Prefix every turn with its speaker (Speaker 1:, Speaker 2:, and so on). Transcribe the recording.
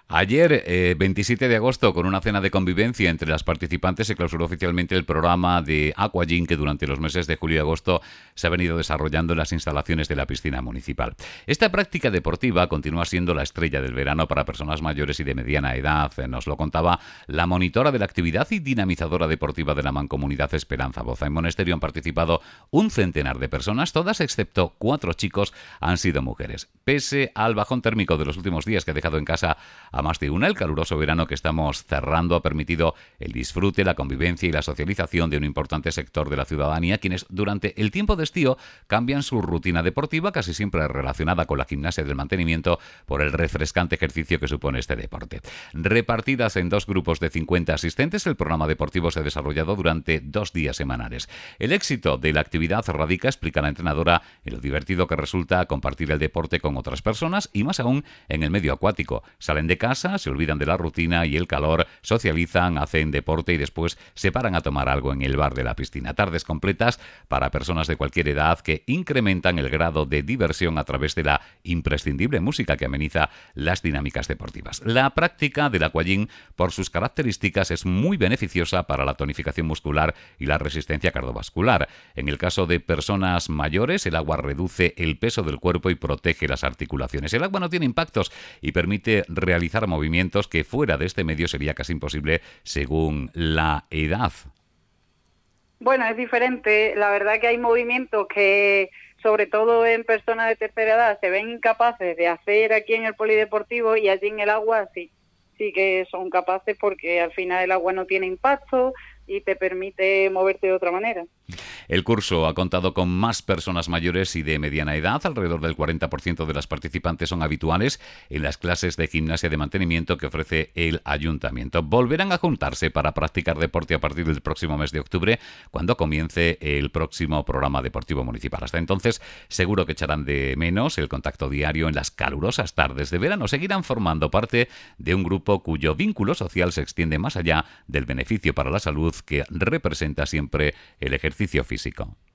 Speaker 1: Ayer, 27 de agosto, con una cena de convivencia entre las participantes, se clausuró oficialmente el programa de Aquagym que durante los meses de julio y agosto se ha venido desarrollando en las instalaciones de la piscina municipal. Esta práctica deportiva continúa siendo la estrella del verano para personas mayores y de mediana edad. Nos lo contaba la monitora de la actividad y dinamizadora deportiva de la Mancomunidad Esperanza Boza. En Monesterio han participado un centenar de personas, todas excepto 4 chicos han sido mujeres. Pese al bajón térmico de los últimos días que ha dejado en casa a más de una, el caluroso verano que estamos cerrando ha permitido el disfrute, la convivencia y la socialización de un importante sector de la ciudadanía, quienes durante el tiempo de estío cambian su rutina deportiva, casi siempre relacionada con la gimnasia del mantenimiento, por el refrescante ejercicio que supone este deporte. Repartidas en 2 grupos de 50 asistentes, el programa deportivo se ha desarrollado durante 2 días semanales. El éxito de la actividad radica, explica la entrenadora, en lo divertido que resulta compartir el deporte con otras personas y más aún en el medio acuático. Salen de casa, se olvidan de la rutina y el calor, socializan, hacen deporte y después se paran a tomar algo en el bar de la piscina. Tardes completas para personas de cualquier edad que incrementan el grado de diversión a través de la imprescindible música que ameniza las dinámicas deportivas. La práctica del aquagym, por sus características, es muy beneficiosa para la tonificación muscular y la resistencia cardiovascular. En el caso de personas mayores, el agua reduce el peso del cuerpo y protege las articulaciones. El agua no tiene impactos y permite realizar movimientos que fuera de este medio sería casi imposible según la edad.
Speaker 2: Bueno, es diferente. La verdad que hay movimientos que, sobre todo en personas de tercera edad, se ven incapaces de hacer aquí en el polideportivo, y allí en el agua sí que son capaces, porque al final el agua no tiene impacto y te permite moverte de otra manera.
Speaker 1: El curso ha contado con más personas mayores y de mediana edad. Alrededor del 40% de las participantes son habituales en las clases de gimnasia de mantenimiento que ofrece el ayuntamiento. Volverán a juntarse para practicar deporte a partir del próximo mes de octubre, cuando comience el próximo programa deportivo municipal. Hasta entonces, seguro que echarán de menos el contacto diario en las calurosas tardes de verano. Seguirán formando parte de un grupo cuyo vínculo social se extiende más allá del beneficio para la salud que representa siempre el ejercicio físico.